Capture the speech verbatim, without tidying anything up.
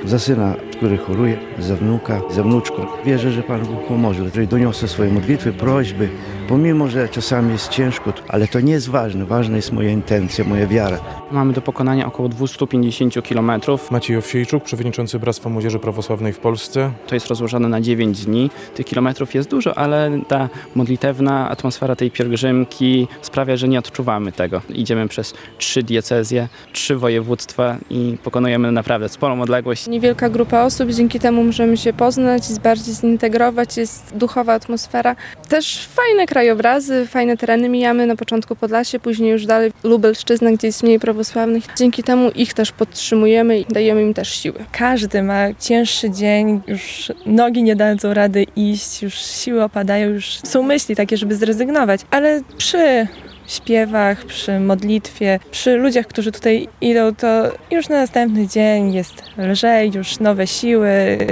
za syna, który choruje, za wnuka, za wnuczką. Wierzę, że Pan Bóg pomoże. Tutaj doniosę swoje modlitwy, prośby, pomimo, że czasami jest ciężko, ale to nie jest ważne. Ważna jest moja intencja, moja wiara. Mamy do pokonania około dwieście pięćdziesiąt kilometrów. Maciej Owsiejczuk, przewodniczący Bractwa Młodzieży Prawosławnej w Polsce. To jest rozłożone na dziewięć dni. Tych kilometrów jest dużo, ale ta modlitewna atmosfera tej pielgrzymki sprawia, że nie odczuwamy tego. Idziemy przez trzy diecezje, trzy województwa i pokonujemy naprawdę sporą odległość. Niewielka grupa osób, dzięki temu możemy się poznać, bardziej zintegrować, jest duchowa atmosfera. Też fajne krajobrazy, fajne tereny mijamy, na początku Podlasie, później już dalej Lubelszczyzna, gdzie jest mniej prawosławnych. Dzięki temu ich też podtrzymujemy i dajemy im też siły. Każdy ma cięższy dzień, już nogi nie dadzą rady iść, już siły opadają, już są myśli takie, żeby zrezygnować, ale przy śpiewach, przy modlitwie, przy ludziach, którzy tutaj idą, to już na następny dzień jest lżej, już nowe siły.